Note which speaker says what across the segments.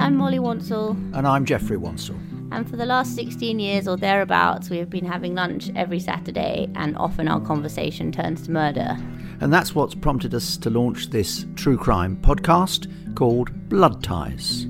Speaker 1: I'm Molly Wansell.
Speaker 2: And I'm Geoffrey Wansell.
Speaker 1: And for the last 16 years or thereabouts, we have been having lunch every Saturday, and often our conversation turns to murder.
Speaker 2: And that's what's prompted us to launch this true crime podcast called Blood Ties.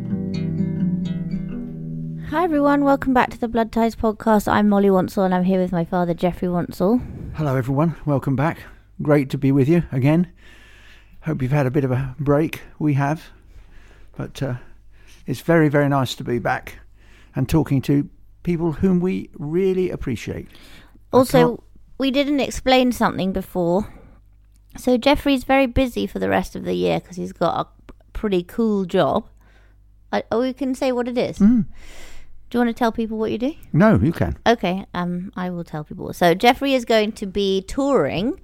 Speaker 1: Hi everyone, welcome back to the Blood Ties podcast. I'm Molly Wansell and I'm here with my father, Geoffrey Wansell.
Speaker 2: Hello everyone, welcome back. Great to be with you again. Hope you've had a bit of a break. We have. But it's very, very nice to be back and talking to people whom we really appreciate.
Speaker 1: Also, we didn't explain something before. So Geoffrey's very busy for the rest of the year because he's got a pretty cool job. We can say what it is.
Speaker 2: Mm.
Speaker 1: Do you want to tell people what you do?
Speaker 2: No, you can.
Speaker 1: Okay, I will tell people. So Geoffrey is going to be touring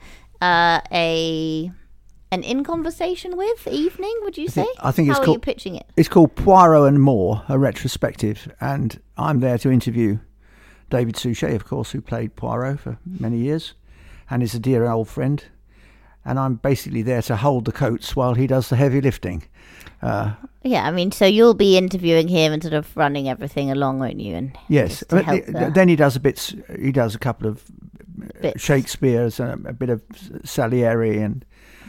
Speaker 1: an In Conversation With evening, would you say?
Speaker 2: I think it's
Speaker 1: How
Speaker 2: called,
Speaker 1: are you pitching it?
Speaker 2: It's called Poirot and More, a retrospective, and I'm there to interview David Suchet, of course, who played Poirot for many years and is a dear old friend, and I'm basically there to hold the coats while he does the heavy lifting.
Speaker 1: Yeah, I mean, so you'll be interviewing him and sort of running everything along, won't you? And
Speaker 2: yes, then he does a couple of
Speaker 1: bits.
Speaker 2: Shakespeare's and a bit of Salieri, and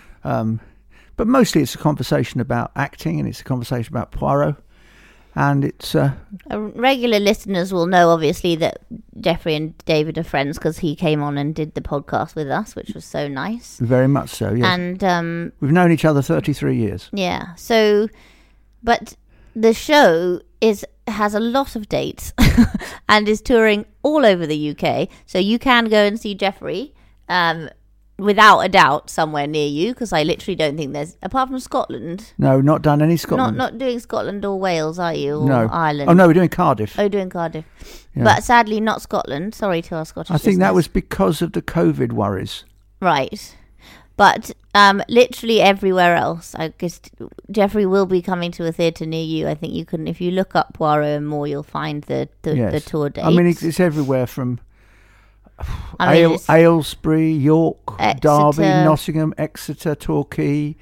Speaker 2: but mostly it's a conversation about acting and it's a conversation about Poirot, and it's
Speaker 1: regular listeners will know obviously that Geoffrey and David are friends because he came on and did the podcast with us, which was so nice.
Speaker 2: Very much so, yes.
Speaker 1: And
Speaker 2: we've known each other 33 years.
Speaker 1: Yeah, so but the show has a lot of dates and is touring all over the UK, so you can go and see Geoffrey without a doubt somewhere near you, because I literally don't think there's, apart from Scotland.
Speaker 2: No, not done any Scotland.
Speaker 1: Not doing Scotland or Wales, are you? Or
Speaker 2: no.
Speaker 1: Ireland?
Speaker 2: Oh no, we're doing Cardiff.
Speaker 1: Oh, you're doing Cardiff.
Speaker 2: Yeah.
Speaker 1: But sadly not Scotland. Sorry to our Scottish
Speaker 2: I think that
Speaker 1: listeners.
Speaker 2: was because of the COVID worries.
Speaker 1: Right. But literally everywhere else. I guess Geoffrey will be coming to a theatre near you. I think you can, if you look up Poirot and More, you'll find the tour dates.
Speaker 2: I mean, it's everywhere from
Speaker 1: it's
Speaker 2: Aylesbury, York,
Speaker 1: Exeter,
Speaker 2: Derby, Nottingham, Exeter, Torquay,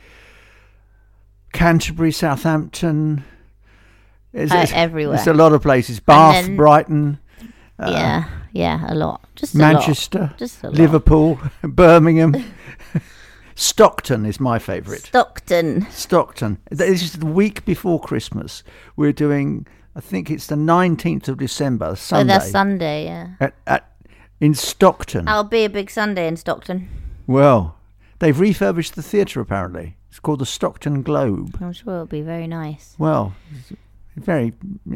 Speaker 2: Canterbury, Southampton.
Speaker 1: Everywhere.
Speaker 2: It's a lot of places. Bath,
Speaker 1: then,
Speaker 2: Brighton.
Speaker 1: Yeah, a lot. Just
Speaker 2: Manchester,
Speaker 1: a lot. Just a lot.
Speaker 2: Liverpool, Birmingham. Stockton is my favourite.
Speaker 1: Stockton.
Speaker 2: This is the week before Christmas. We're doing, I think it's the 19th of December, Sunday.
Speaker 1: Oh, that's Sunday, yeah.
Speaker 2: In Stockton.
Speaker 1: I'll be a big Sunday in Stockton.
Speaker 2: Well, they've refurbished the theatre apparently. It's called the Stockton Globe.
Speaker 1: I'm sure it'll be very nice.
Speaker 2: Well, very,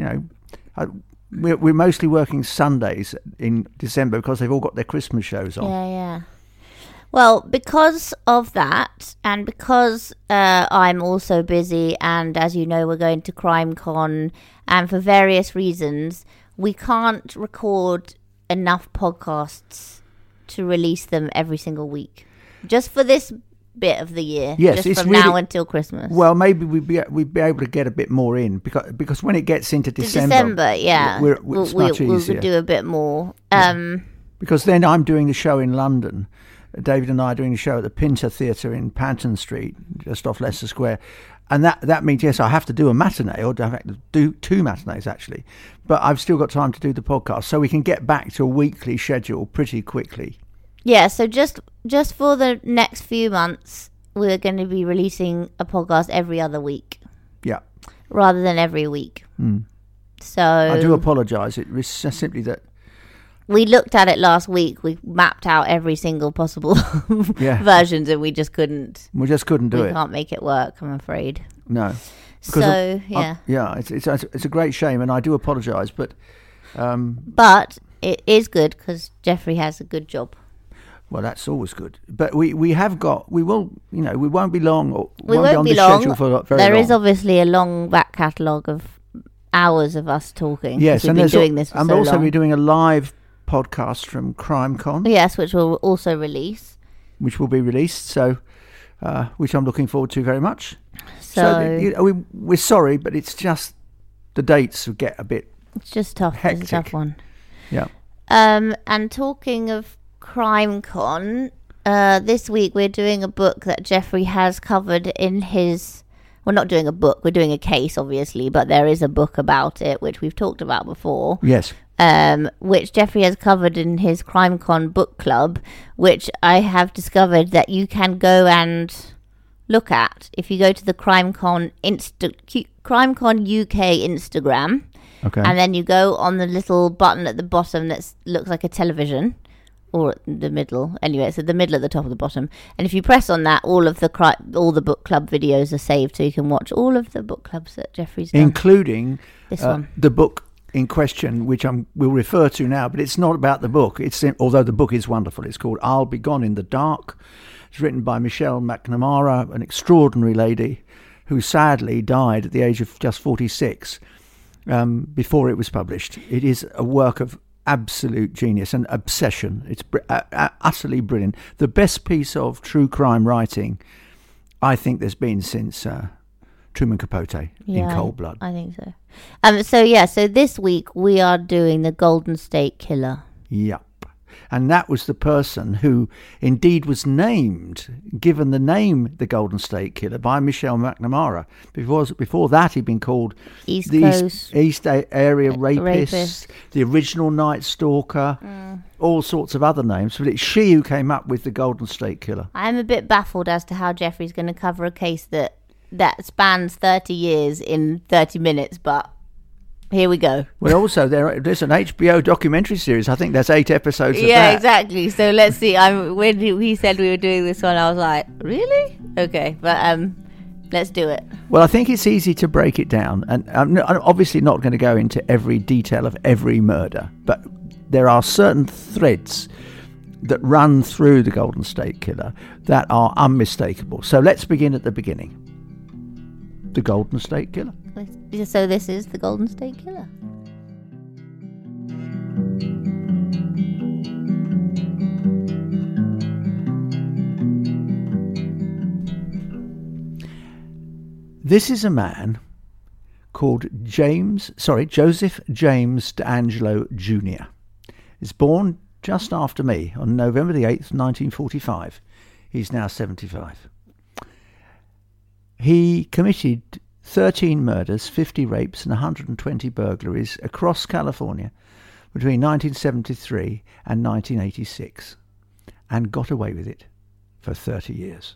Speaker 2: we're mostly working Sundays in December because they've all got their Christmas shows on.
Speaker 1: Yeah. Well, because of that, and because I'm also busy, and as you know, we're going to CrimeCon, and for various reasons, we can't record enough podcasts to release them every single week. Just for this bit of the year.
Speaker 2: Yes,
Speaker 1: just
Speaker 2: it's
Speaker 1: from
Speaker 2: really,
Speaker 1: now until Christmas.
Speaker 2: Well, maybe we'd be able to get a bit more in because when it gets into December,
Speaker 1: yeah,
Speaker 2: it's much easier.
Speaker 1: We'll do a bit more.
Speaker 2: Because then I'm doing the show in London. David and I are doing the show at the Pinter Theatre in Panton Street, just off Leicester Square. And that means, yes, I have to do a matinee, or I have to do two matinees, actually. But I've still got time to do the podcast, so we can get back to a weekly schedule pretty quickly.
Speaker 1: Yeah, so just for the next few months, we're going to be releasing a podcast every other week.
Speaker 2: Yeah.
Speaker 1: Rather than every week.
Speaker 2: Mm.
Speaker 1: So
Speaker 2: I do apologise. It was simply that
Speaker 1: we looked at it last week. We mapped out every single possible versions, and we just couldn't.
Speaker 2: We just couldn't do it.
Speaker 1: We can't make it work, I'm afraid.
Speaker 2: No. It's a great shame, and I do apologise, but
Speaker 1: it is good because Geoffrey has a good job.
Speaker 2: Well, that's always good. But we won't be long.
Speaker 1: We won't be long.
Speaker 2: Schedule for very
Speaker 1: there
Speaker 2: long.
Speaker 1: is obviously a long back catalogue of hours of us talking.
Speaker 2: Yes,
Speaker 1: we've been doing this for
Speaker 2: I'm
Speaker 1: so
Speaker 2: also
Speaker 1: long.
Speaker 2: be doing a live podcast from CrimeCon.
Speaker 1: Yes, which will also release.
Speaker 2: Which will be released, so which I'm looking forward to very much.
Speaker 1: So
Speaker 2: we're sorry, but it's just the dates get a bit.
Speaker 1: It's just tough.
Speaker 2: Hectic.
Speaker 1: It's a tough one.
Speaker 2: Yeah.
Speaker 1: And talking of CrimeCon, this week we're doing a book that Geoffrey has covered in his we're not doing a book, we're doing a case, obviously, but there is a book about it, which we've talked about before.
Speaker 2: Yes.
Speaker 1: Which Jeffrey has covered in his CrimeCon book club, which I have discovered that you can go and look at if you go to the CrimeCon UK Instagram.
Speaker 2: Okay.
Speaker 1: And then you go on the little button at the bottom that looks like a television, or the middle. Anyway, it's at the middle at the top of the bottom. And if you press on that, all the book club videos are saved, so you can watch all of the book clubs that Jeffrey's done,
Speaker 2: including
Speaker 1: this one,
Speaker 2: the book in question, which we'll refer to now. But it's not about the book. Although the book is wonderful. It's called "I'll Be Gone in the Dark." It's written by Michelle McNamara, an extraordinary lady who sadly died at the age of just 46. Before it was published. It is a work of absolute genius and obsession. It's utterly brilliant. The best piece of true crime writing I think there's been since Truman Capote in Cold Blood.
Speaker 1: I think so. So this week we are doing the Golden State Killer.
Speaker 2: Yep. And that was the person who indeed was given the name the Golden State Killer by Michelle McNamara. Before that, he'd been called
Speaker 1: East
Speaker 2: Area Rapist, the original Night Stalker, all sorts of other names. But it's she who came up with the Golden State Killer.
Speaker 1: I'm a bit baffled as to how Jeffrey's going to cover a case that spans 30 years in 30 minutes, but here we go.
Speaker 2: Well, also there's an HBO documentary series. I think there's 8 episodes of that.
Speaker 1: Yeah, exactly. So let's see. When he said we were doing this one, I was like, really? Okay, but let's do it.
Speaker 2: Well, I think it's easy to break it down, and I'm obviously not going to go into every detail of every murder, but there are certain threads that run through the Golden State Killer that are unmistakable. So let's begin at the beginning. The Golden State Killer.
Speaker 1: So this is the Golden State Killer.
Speaker 2: This is a man called Joseph James D'Angelo Jr. He's born just after me on November the 8th, 1945. He's now 75. He committed 13 murders, 50 rapes and 120 burglaries across California between 1973 and 1986 and got away with it for 30 years.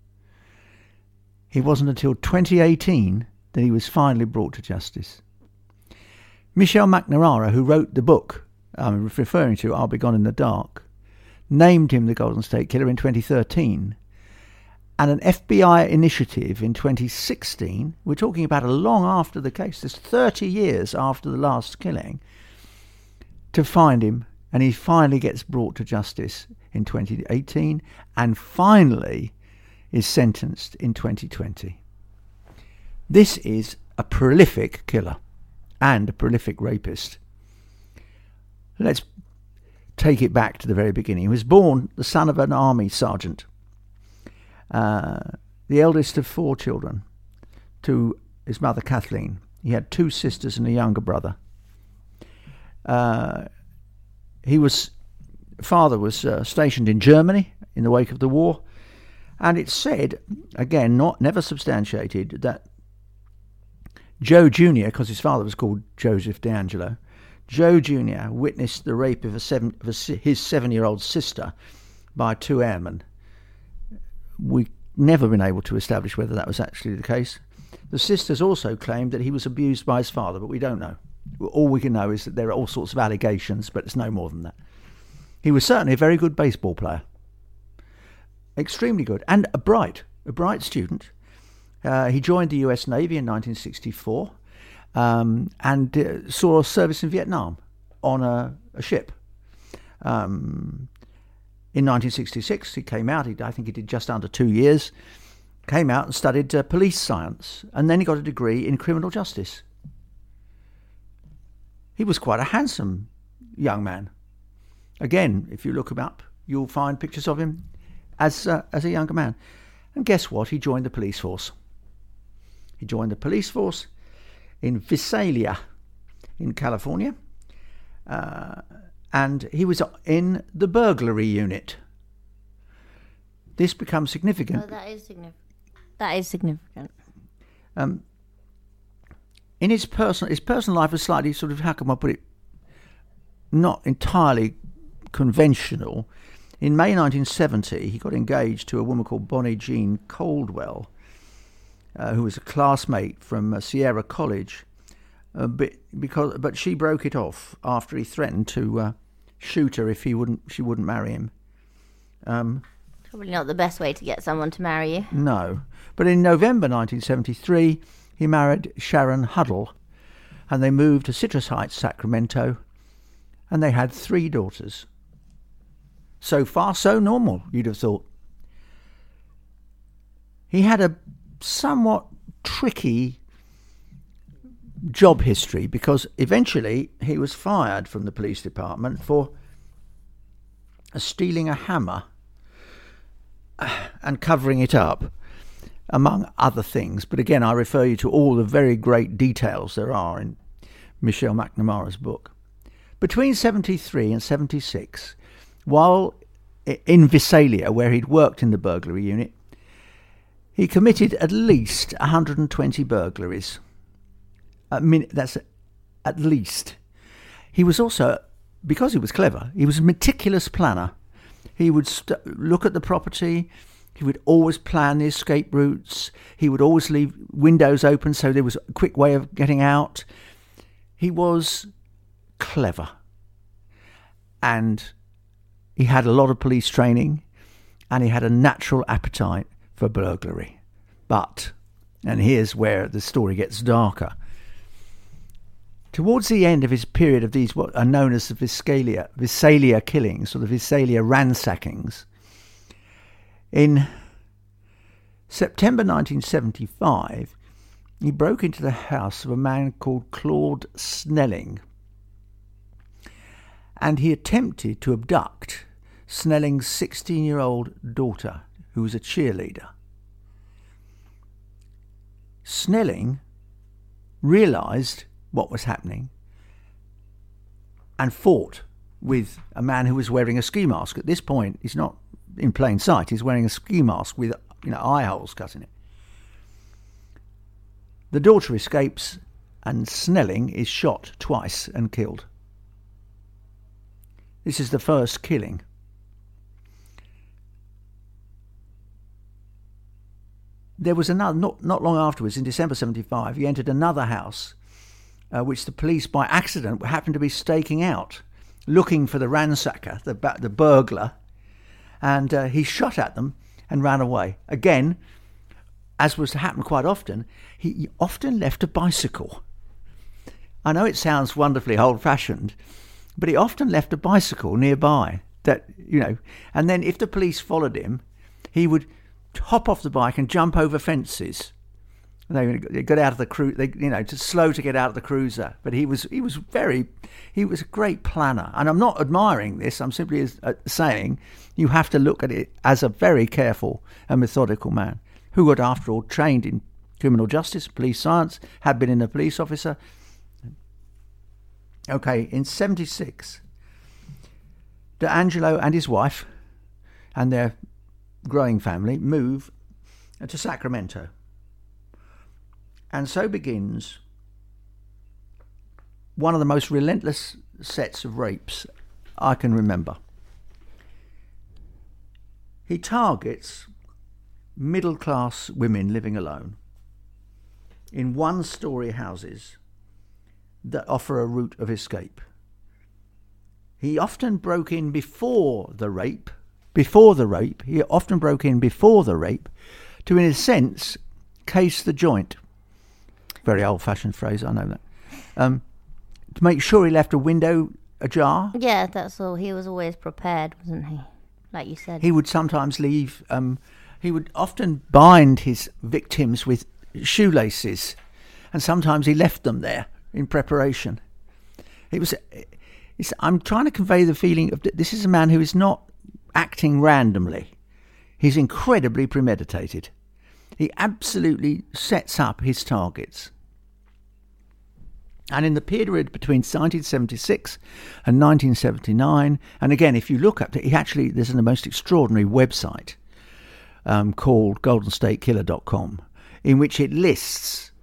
Speaker 2: It wasn't until 2018 that he was finally brought to justice. Michelle McNamara, who wrote the book I'm referring to, I'll Be Gone in the Dark, named him the Golden State Killer in 2013. And an FBI initiative in 2016, we're talking about a long after the case, there's 30 years after the last killing, to find him, and he finally gets brought to justice in 2018 and finally is sentenced in 2020. This is a prolific killer and a prolific rapist. Let's take it back to the very beginning. He was born the son of an army sergeant. The eldest of 4 children, to his mother Kathleen. He had 2 sisters and a younger brother. Father was stationed in Germany in the wake of the war, and it's said, again, never substantiated, that Joe Jr., because his father was called Joseph D'Angelo, Joe Jr. witnessed the rape of his 7-year-old sister by 2 airmen. We've never been able to establish whether that was actually the case. The sisters also claimed that he was abused by his father, but we don't know. All we can know is that there are all sorts of allegations, but it's no more than that. He was certainly a very good baseball player. Extremely good. And a bright student. He joined the US Navy in 1964 and saw service in Vietnam on a ship. In 1966, he came out. I think he did just under 2 years. Came out and studied police science, and then he got a degree in criminal justice. He was quite a handsome young man. Again, if you look him up, you'll find pictures of him as a younger man. And guess what? He joined the police force. He joined the police force in Visalia, in California. And he was in the burglary unit. This becomes significant.
Speaker 1: Oh, that is significant.
Speaker 2: In his personal life was slightly sort of, how can I put it, not entirely conventional. In May 1970, he got engaged to a woman called Bonnie Jean Caldwell, who was a classmate from Sierra College, but she broke it off after he threatened to shoot her if she wouldn't marry him.
Speaker 1: Probably not the best way to get someone to marry you.
Speaker 2: No. But in November 1973, he married Sharon Huddle, and they moved to Citrus Heights, Sacramento, and they had 3 daughters. So far, so normal, you'd have thought. He had a somewhat tricky job history because eventually he was fired from the police department for stealing a hammer and covering it up, among other things. But again, I refer you to all the very great details there are in Michelle McNamara's book. Between 73 and 76, while in Visalia, where he'd worked in the burglary unit, he committed at least 120 burglaries. That's at least. He was also, because he was clever, he was a meticulous planner. He would look at the property. He would always plan the escape routes. He would always leave windows open so there was a quick way of getting out. He was clever. And he had a lot of police training, and he had a natural appetite for burglary. But, and here's where the story gets darker, towards the end of his period of these what are known as the Visalia killings, or the Visalia ransackings, in September 1975, he broke into the house of a man called Claude Snelling, and he attempted to abduct Snelling's 16-year-old daughter, who was a cheerleader. Snelling realised what was happening and fought with a man who was wearing a ski mask. At this point, he's not in plain sight. He's wearing a ski mask with eye holes cut in it. The daughter escapes, and Snelling is shot twice and killed. This is the first killing. There was another, not long afterwards, in December 75, he entered another house, which the police by accident happened to be staking out, looking for the ransacker, the burglar, and he shot at them and ran away. Again, as was to happen quite often, he often left a bicycle. I know it sounds wonderfully old-fashioned, but he often left a bicycle nearby and then if the police followed him, he would hop off the bike and jump over fences. They got out of the cruiser, just slow to get out of the cruiser. But he was a great planner. And I'm not admiring this. I'm simply saying you have to look at it as a very careful and methodical man who had, after all, trained in criminal justice, police science, had been a police officer. Okay, in 76, D'Angelo and his wife and their growing family move to Sacramento. And so begins one of the most relentless sets of rapes I can remember. He targets middle-class women living alone in one-storey houses that offer a route of escape. He often broke in before the rape. He often broke in before the rape to, in a sense, case the joint. Very old-fashioned phrase, I know that. To make sure he left a window ajar.
Speaker 1: Yeah, that's all. He was always prepared, wasn't he? Like you said.
Speaker 2: He would sometimes leave... he would often bind his victims with shoelaces, and sometimes he left them there in preparation. I'm trying to convey the feeling of this is a man who is not acting randomly. He's incredibly premeditated. He absolutely sets up his targets. And in the period between 1976 and 1979, and again, if you look up, there's the most extraordinary website called goldenstatekiller.com, in which it lists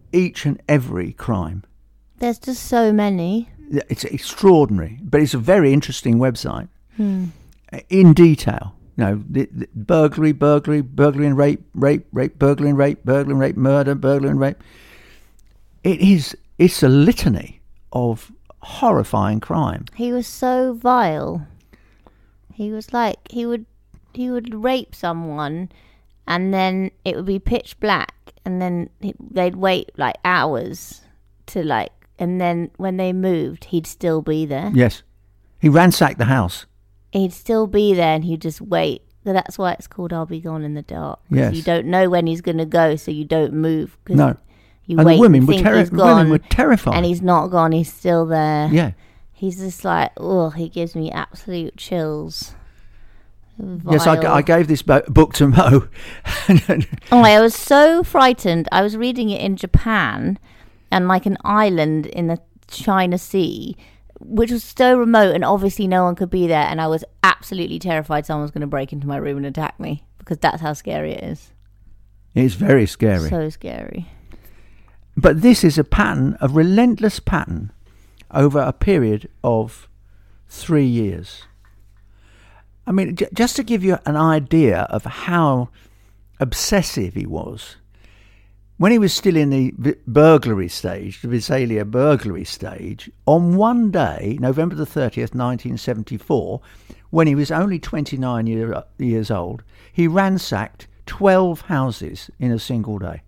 Speaker 2: each and every crime.
Speaker 1: There's just so many.
Speaker 2: It's extraordinary, but it's a very interesting website. In detail. The burglary and rape, burglary and rape, murder, burglary and rape. It's a litany of horrifying crime.
Speaker 1: He was so vile. He was like, he would rape someone, and then it would be pitch black, and then they'd wait like hours to and then when they moved, he'd still be there.
Speaker 2: Yes. He ransacked the house.
Speaker 1: He'd still be there, and he'd just wait. So that's why it's called I'll Be Gone in the Dark.
Speaker 2: Yes.
Speaker 1: You don't know when he's going to go, so you don't move.
Speaker 2: No.
Speaker 1: You
Speaker 2: and
Speaker 1: wait
Speaker 2: the women
Speaker 1: and
Speaker 2: were,
Speaker 1: think he's gone,
Speaker 2: women were terrified.
Speaker 1: and he's not gone. He's still there.
Speaker 2: Yeah.
Speaker 1: He's just like, oh, he gives me absolute chills. Vile.
Speaker 2: Yes, I gave this book to Mo.
Speaker 1: I was so frightened. I was reading it in Japan, and like an island in the China Sea, which was so remote, and obviously no one could be there, and I was absolutely terrified someone was going to break into my room and attack me, because that's how scary it is.
Speaker 2: It's very scary.
Speaker 1: So scary.
Speaker 2: But this is a relentless pattern over a period of 3 years. I mean, just to give you an idea of how obsessive he was, when he was still in the burglary stage, the Visalia burglary stage, on one day, November the 30th, 1974, when he was only 29 years old, he ransacked 12 houses in a single day.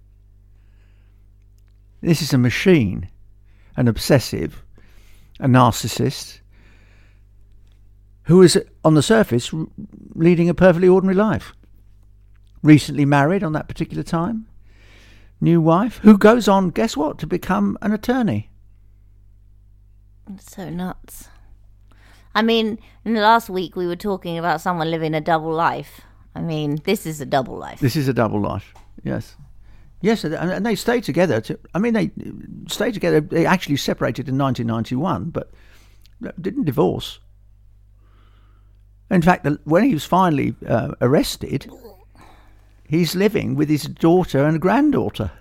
Speaker 2: This is a machine, an obsessive, a narcissist, who is, on the surface, leading a perfectly ordinary life. Recently married on that particular time. New wife, who goes on, guess what, to become an attorney.
Speaker 1: It's so nuts. I mean, in the last week we were talking about someone living a double life. I mean, this is a double life.
Speaker 2: This is a double life, yes. Yes, and they stayed together. They stayed together. They actually separated in 1991, but didn't divorce. In fact, when he was finally arrested, he's living with his daughter and granddaughter.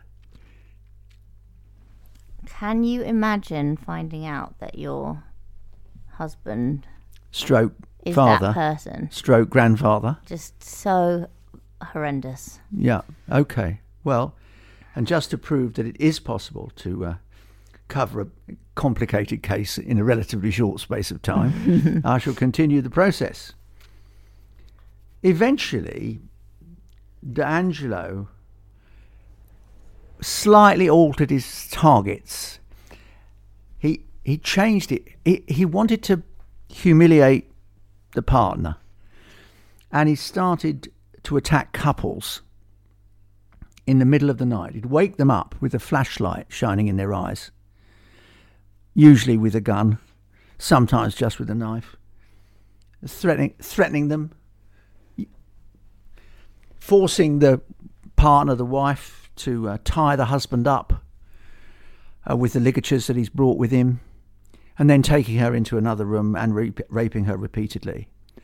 Speaker 1: Can you imagine finding out that your husband
Speaker 2: stroke
Speaker 1: is
Speaker 2: father,
Speaker 1: that person?
Speaker 2: Stroke grandfather.
Speaker 1: Just so horrendous.
Speaker 2: Yeah, okay. Well, and just to prove that it is possible to cover a complicated case in a relatively short space of time, I shall continue the process. Eventually, D'Angelo slightly altered his targets. He changed it. He wanted to humiliate the partner, and he started to attack couples in the middle of the night. He'd wake them up with a flashlight shining in their eyes, usually with a gun, sometimes just with a knife, threatening them, forcing the partner, the wife, to tie the husband up with the ligatures that he's brought with him, and then taking her into another room and raping her repeatedly.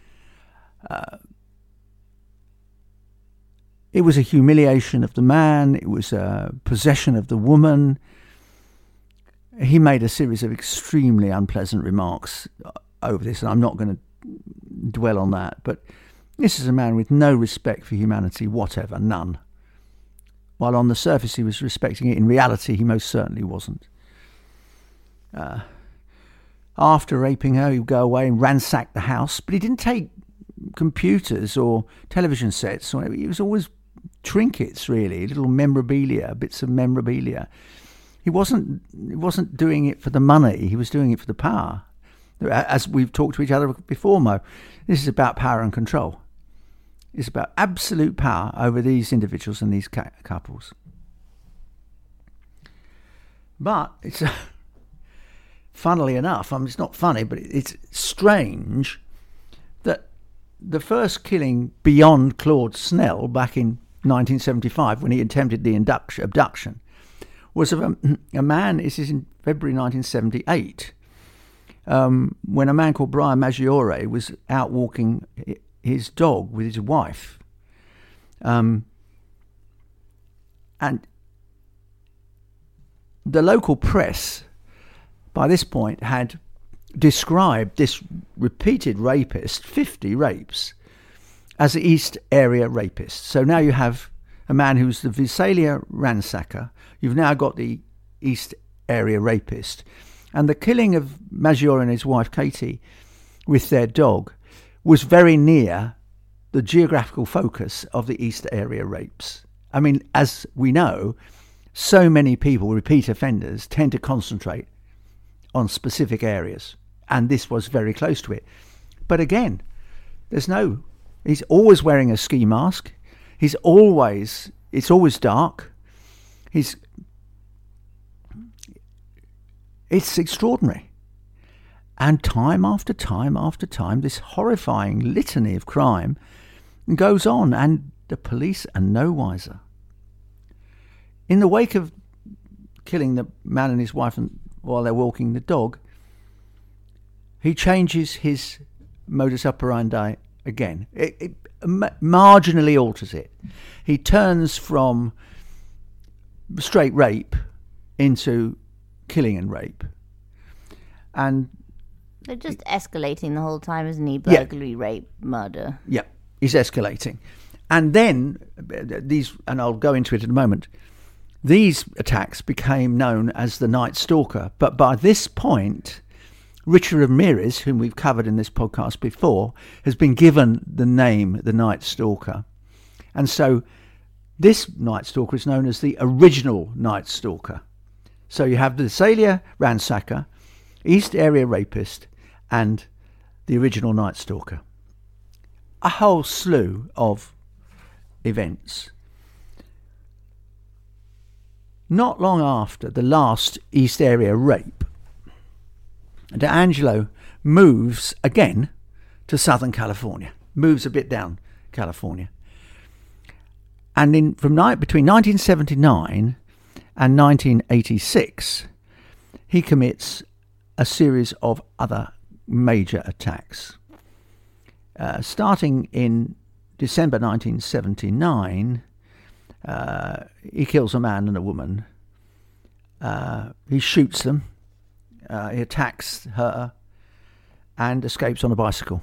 Speaker 2: It was a humiliation of the man. It was a possession of the woman. He made a series of extremely unpleasant remarks over this, and I'm not going to dwell on that. But this is a man with no respect for humanity whatever, none. While on the surface he was respecting it, in reality he most certainly wasn't. After raping her, he would go away and ransack the house, but he didn't take computers or television sets. It was always trinkets, really, little memorabilia, bits of memorabilia. He wasn't doing it for the money. He was doing it for the power. As we've talked to each other before, Mo, this is about power and control. It's about absolute power over these individuals and these couples. But it's funnily enough, it's not funny, but it's strange that the first killing beyond Claude Snell back in 1975, when he attempted the abduction, was of a man. This is in February 1978, when a man called Brian Maggiore was out walking his dog with his wife, and the local press, by this point, had described this repeated rapist, 50 rapes, as the East Area Rapist. So now you have a man who's the Visalia ransacker. You've now got the East Area Rapist. And the killing of Maggiore and his wife Katie with their dog was very near the geographical focus of the East Area rapes. I mean, as we know, so many people, repeat offenders, tend to concentrate on specific areas. And this was very close to it. But again, he's always wearing a ski mask. It's always dark. It's extraordinary. And time after time after time, this horrifying litany of crime goes on, and the police are no wiser. In the wake of killing the man and his wife while they're walking the dog, he changes his modus operandi again. It marginally alters it. He turns from straight rape into killing and rape. And
Speaker 1: they're just escalating the whole time, isn't he? Burglary, rape, murder.
Speaker 2: Yeah, he's escalating. And then and I'll go into it in a moment, these attacks became known as the Night Stalker. But by this point, Richard Ramirez, whom we've covered in this podcast before, has been given the name the Night Stalker. And so this Night Stalker is known as the original Night Stalker. So you have the Visalia ransacker, East Area Rapist, and the original Night Stalker. A whole slew of events. Not long after the last East Area rape, D'Angelo moves again to Southern California, moves a bit down California. And between 1979 and 1986, he commits a series of other major attacks. Starting in December 1979, he kills a man and a woman. He shoots them. He attacks her and escapes on a bicycle.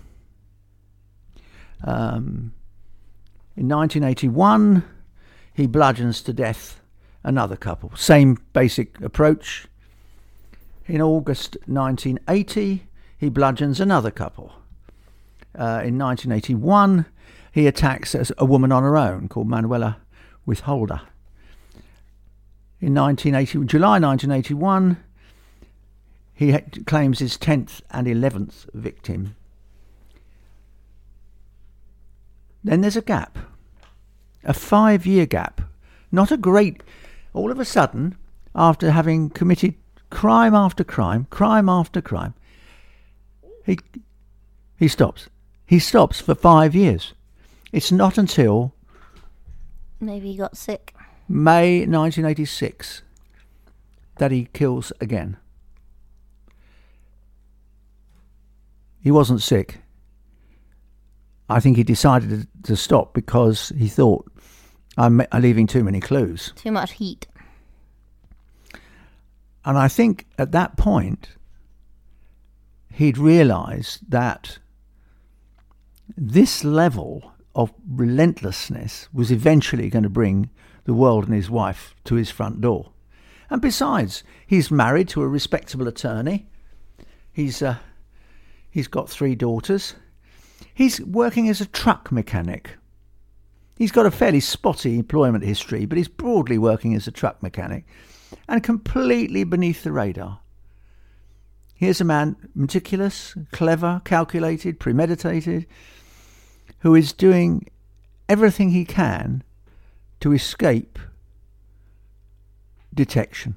Speaker 2: In 1981, he bludgeons to death another couple. Same basic approach. In August 1980, he bludgeons another couple. In 1981, he attacks a woman on her own called Manuela Witholder. In July 1981, he claims his 10th and 11th victim. Then there's a gap, a 5-year gap. Not a great... All of a sudden, after having committed crime after crime, crime after crime, he stops. He stops for 5 years. It's not until...
Speaker 1: Maybe he got sick.
Speaker 2: May 1986 that he kills again. He wasn't sick. I think he decided to stop because he thought, I'm leaving too many clues.
Speaker 1: Too much heat.
Speaker 2: And I think at that point, he'd realised that this level of relentlessness was eventually going to bring the world and his wife to his front door. And besides, he's married to a respectable attorney. He's got 3 daughters. He's working as a truck mechanic. He's got a fairly spotty employment history, but he's broadly working as a truck mechanic and completely beneath the radar. Here's a man meticulous, clever, calculated, premeditated, who is doing everything he can to escape detection.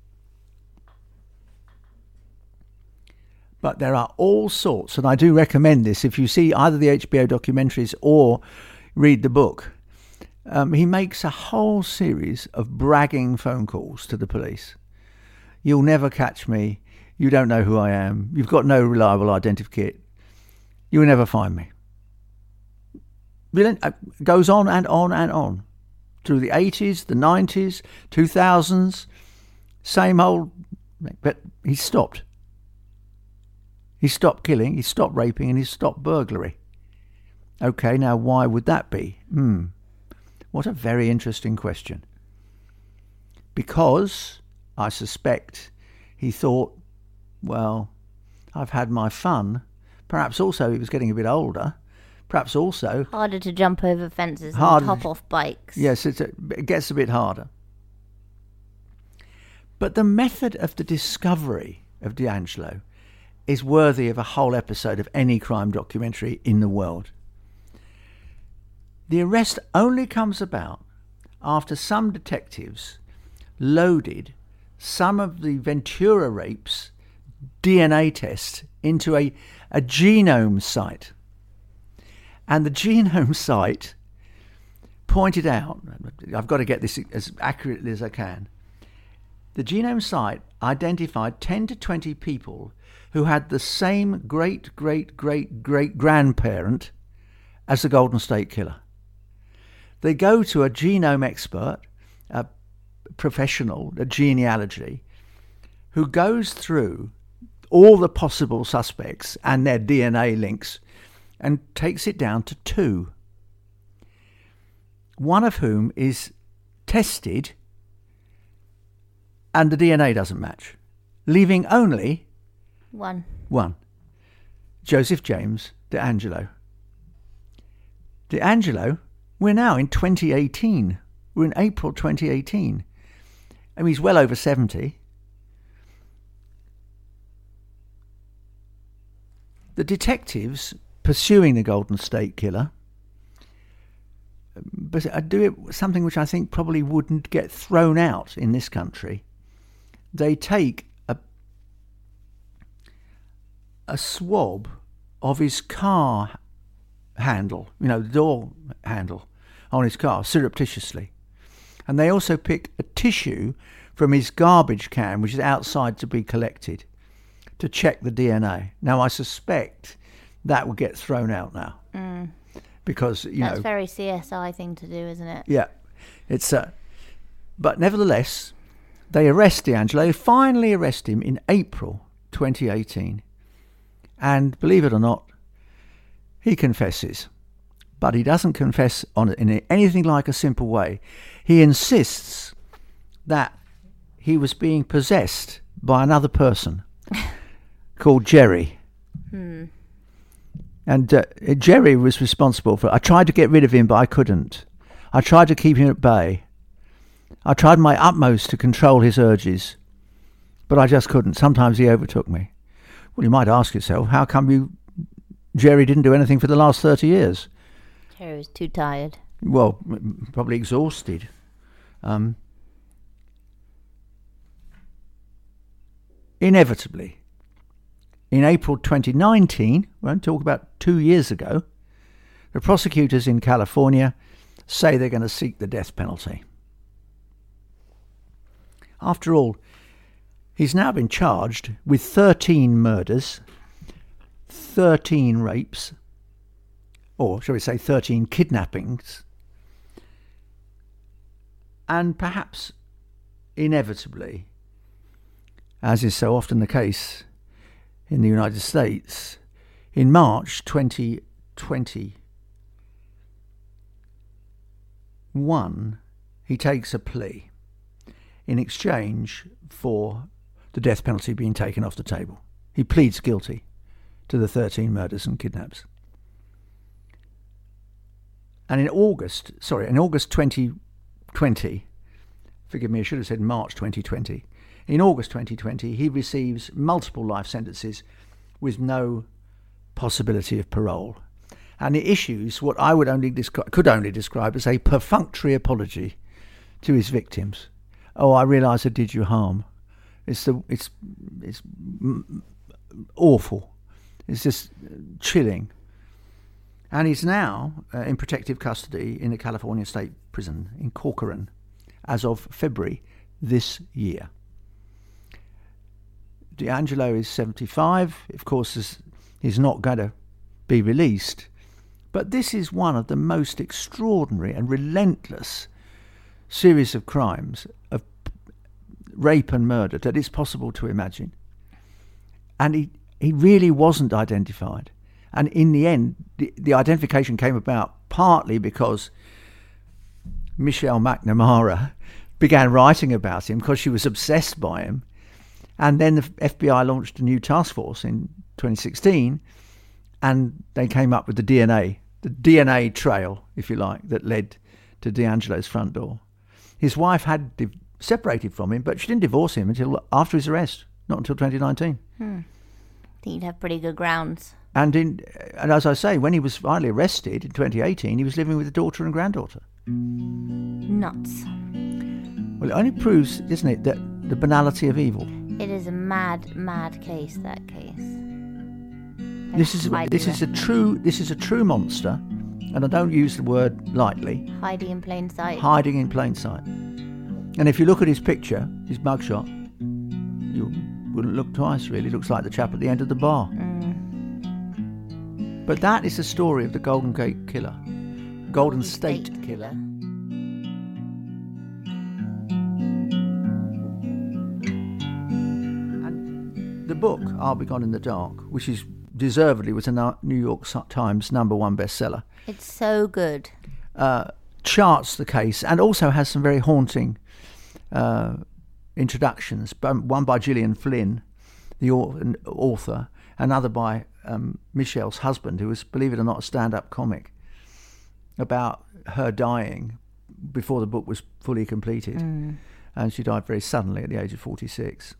Speaker 2: But there are all sorts, and I do recommend this, if you see either the HBO documentaries or read the book. He makes a whole series of bragging phone calls to the police. You'll never catch me. You don't know who I am. You've got no reliable identikit. You'll never find me. Goes on and on and on. Through the 80s, the 90s, 2000s, Same old, but he stopped. He stopped killing, he stopped raping, and he stopped burglary. Okay, now why would that be? What a very interesting question. Because I suspect he thought, well, I've had my fun. Perhaps also he was getting a bit older. Perhaps also...
Speaker 1: harder to jump over fences and hop off bikes.
Speaker 2: Yes, it gets a bit harder. But the method of the discovery of D'Angelo is worthy of a whole episode of any crime documentary in the world. The arrest only comes about after some detectives loaded some of the Ventura rapes DNA tests into a genome site. And the genome site pointed out, I've got to get this as accurately as I can, the genome site identified 10 to 20 people who had the same great-great-great-great-grandparent as the Golden State Killer. They go to a genome expert, a professional, a genealogy, who goes through all the possible suspects and their DNA links and takes it down to 2. One of whom is tested and the DNA doesn't match, leaving only
Speaker 1: one.
Speaker 2: Joseph James D'Angelo. D'Angelo, we're now in 2018. We're in April 2018. I mean, he's well over 70. The detectives pursuing the Golden State Killer, but I do it something which I think probably wouldn't get thrown out in this country. They take a swab of his car handle, the door handle on his car, surreptitiously. And they also pick a tissue from his garbage can, which is outside to be collected, to check the DNA. Now, I suspect that will get thrown out now. Because,
Speaker 1: That's a very CSI thing to do, isn't it?
Speaker 2: Yeah. It's but nevertheless, they arrest D'Angelo, finally arrest him in April 2018. And believe it or not, he confesses. But he doesn't confess in anything like a simple way. He insists that he was being possessed by another person called Jerry. And Jerry was responsible for it. I tried to get rid of him, but I couldn't. I tried to keep him at bay. I tried my utmost to control his urges, but I just couldn't. Sometimes he overtook me. Well, you might ask yourself, how come Jerry didn't do anything for the last 30 years?
Speaker 1: Jerry was too tired.
Speaker 2: Well, probably exhausted. Inevitably, in April 2019, we're going to talk about 2 years ago, the prosecutors in California say they're going to seek the death penalty. After all, he's now been charged with 13 murders, 13 rapes, or shall we say 13 kidnappings, and perhaps inevitably, as is so often the case in the United States, in March 2021, he takes a plea in exchange for the death penalty being taken off the table. He pleads guilty to the 13 murders and kidnaps. And in August 2020, forgive me, I should have said March 2020, in August 2020, he receives multiple life sentences with no possibility of parole. And he issues what I could only describe as a perfunctory apology to his victims. Oh, I realise I did you harm. It's awful. It's just chilling. And he's now in protective custody in the California State Prison in Corcoran as of February this year. D'Angelo is 75. Of course, he's not going to be released. But this is one of the most extraordinary and relentless series of crimes, of rape and murder that it's possible to imagine. And he really wasn't identified. And in the end, the identification came about partly because Michelle McNamara began writing about him because she was obsessed by him. And then the FBI launched a new task force in 2016, and they came up with the DNA trail, if you like, that led to D'Angelo's front door. His wife had separated from him, but she didn't divorce him until after his arrest, not until 2019.
Speaker 1: I think you'd have pretty good grounds.
Speaker 2: And as I say, when he was finally arrested in 2018, he was living with a daughter and granddaughter.
Speaker 1: Nuts.
Speaker 2: Well, it only proves, isn't it, that the banality of evil.
Speaker 1: It is a mad, mad case, that case.
Speaker 2: This is a true monster, and I don't use the word lightly.
Speaker 1: Hiding in plain sight.
Speaker 2: Hiding in plain sight. And if you look at his picture, his mugshot, you wouldn't look twice, really. It looks like the chap at the end of the bar. But that is the story of the Golden Gate Killer. Golden State Killer. And the book, I'll Be Gone in the Dark, which is deservedly was a New York Times #1 bestseller.
Speaker 1: It's so good.
Speaker 2: Charts the case and also has some very haunting introductions. One by Gillian Flynn, the author, another by Michelle's husband, who was, believe it or not, a stand-up comic, about her dying before the book was fully completed. And she died very suddenly at the age of 46.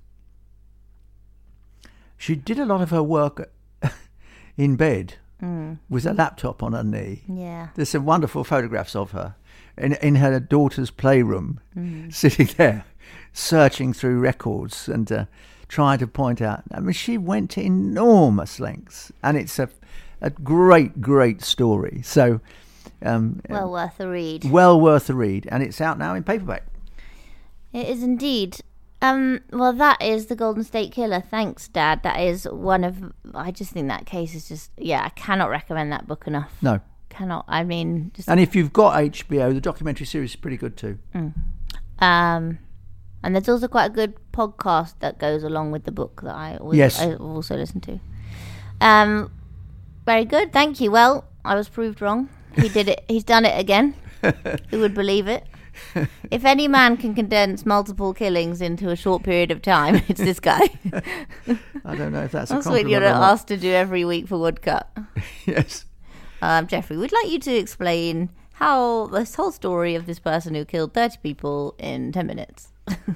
Speaker 2: She did a lot of her work in bed with a laptop on her knee.
Speaker 1: Yeah.
Speaker 2: There's some wonderful photographs of her in her daughter's playroom, sitting there, searching through records and trying to point out. I mean, she went to enormous lengths, and it's a great, great story. So,
Speaker 1: well worth a read.
Speaker 2: Well worth a read, and it's out now in paperback.
Speaker 1: It is indeed. Well, that is the Golden State Killer. Thanks, Dad. That is one of. I just think that case is just. Yeah, I cannot recommend that book enough.
Speaker 2: No,
Speaker 1: cannot. I mean, just.
Speaker 2: And if you've got HBO, the documentary series is pretty good too.
Speaker 1: And there's also quite a good podcast that goes along with the book that I also listen to. Very good, thank you. Well, I was proved wrong. He did it. He's done it again. Who would believe it? If any man can condense multiple killings into a short period of time, it's this guy.
Speaker 2: I don't know if that's
Speaker 1: what
Speaker 2: compliment
Speaker 1: you're asked to do every week for Woodcut.
Speaker 2: Yes.
Speaker 1: Jeffrey, we'd like you to explain how this whole story of this person who killed 30 people in 10 minutes.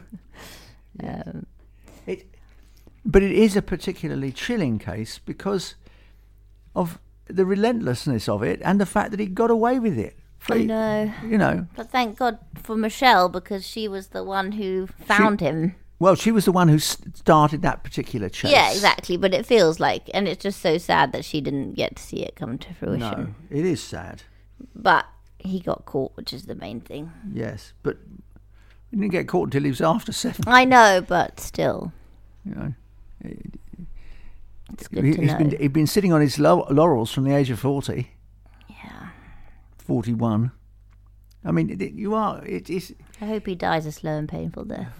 Speaker 2: But it is a particularly chilling case because of the relentlessness of it and the fact that he got away with it.
Speaker 1: I know.
Speaker 2: You know.
Speaker 1: But thank God for Michelle, because she was the one who found him.
Speaker 2: Well, she was the one who started that particular chase.
Speaker 1: Yeah, exactly. But it feels like, and it's just so sad that she didn't get to see it come to fruition.
Speaker 2: No, it is sad.
Speaker 1: But he got caught, which is the main thing.
Speaker 2: Yes, but he didn't get caught until he was after 7.
Speaker 1: I know, but still.
Speaker 2: You know.
Speaker 1: It's good to know.
Speaker 2: He'd been sitting on his laurels from the age of 40.
Speaker 1: Yeah.
Speaker 2: 41. I mean, it is.
Speaker 1: I hope he dies a slow and painful death.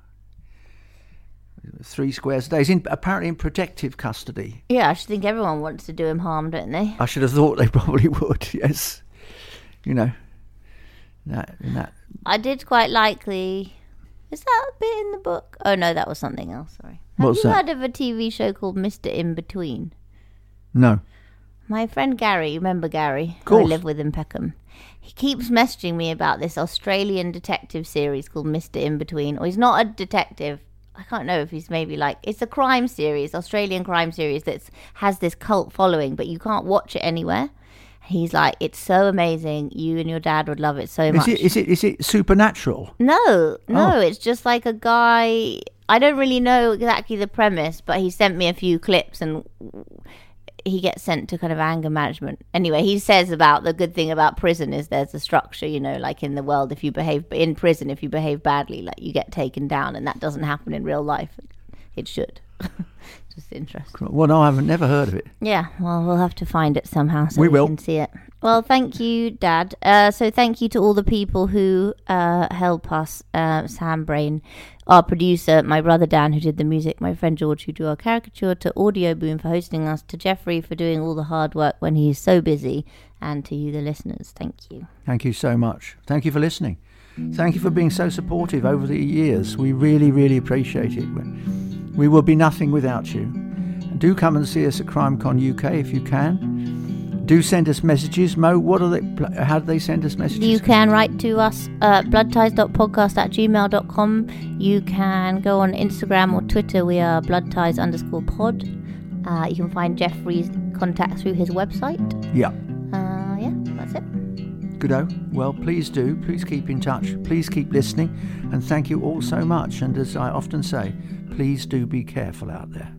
Speaker 2: 3 squares a day. He's apparently in protective custody.
Speaker 1: Yeah, I should think everyone wants to do him harm, don't they?
Speaker 2: I should have thought they probably would, yes. You know. That.
Speaker 1: I did quite like the... Is that a bit in the book? Oh, no, that was something else, sorry.
Speaker 2: What's that?
Speaker 1: Have you heard of a TV show called Mr. In Between?
Speaker 2: No.
Speaker 1: My friend Gary, remember Gary?
Speaker 2: Of course.
Speaker 1: I live with in Peckham. He keeps messaging me about this Australian detective series called Mr. In Between. Or he's not a detective. I can't know if he's maybe like... It's a crime series, Australian crime series that has this cult following, but you can't watch it anywhere. He's like, it's so amazing. You and your dad would love it so much.
Speaker 2: Is it supernatural?
Speaker 1: No, It's just like a guy. I don't really know exactly the premise, but he sent me a few clips and he gets sent to kind of anger management. Anyway, he says about the good thing about prison is there's a structure, you know, like in the world, if you behave badly, like you get taken down, and that doesn't happen in real life. It should. Just interesting.
Speaker 2: Well, no, I haven't never heard of it.
Speaker 1: Yeah, well, we'll have to find it somehow so
Speaker 2: we
Speaker 1: we
Speaker 2: will.
Speaker 1: can see it. Well, thank you, Dad. So thank you to all the people who help us. Sam Brain, our producer, my brother Dan, who did the music, my friend George, who drew our caricature, to Audio Boom for hosting us, to Jeffrey for doing all the hard work when he's so busy, and to you, the listeners. Thank you.
Speaker 2: Thank you so much. Thank you for listening. Thank you for being so supportive over the years. We really, really appreciate it. We will be nothing without you. Do come and see us at CrimeCon UK if you can. Do send us messages. Mo, how do they send us messages?
Speaker 1: You can write to us at bloodties.podcast@gmail.com. You can go on Instagram or Twitter. We are bloodties_pod. You can find Jeffrey's contact through his website.
Speaker 2: Yeah.
Speaker 1: Yeah, that's it.
Speaker 2: Goodo. Well, please do. Please keep in touch. Please keep listening. And thank you all so much. And as I often say, please do be careful out there.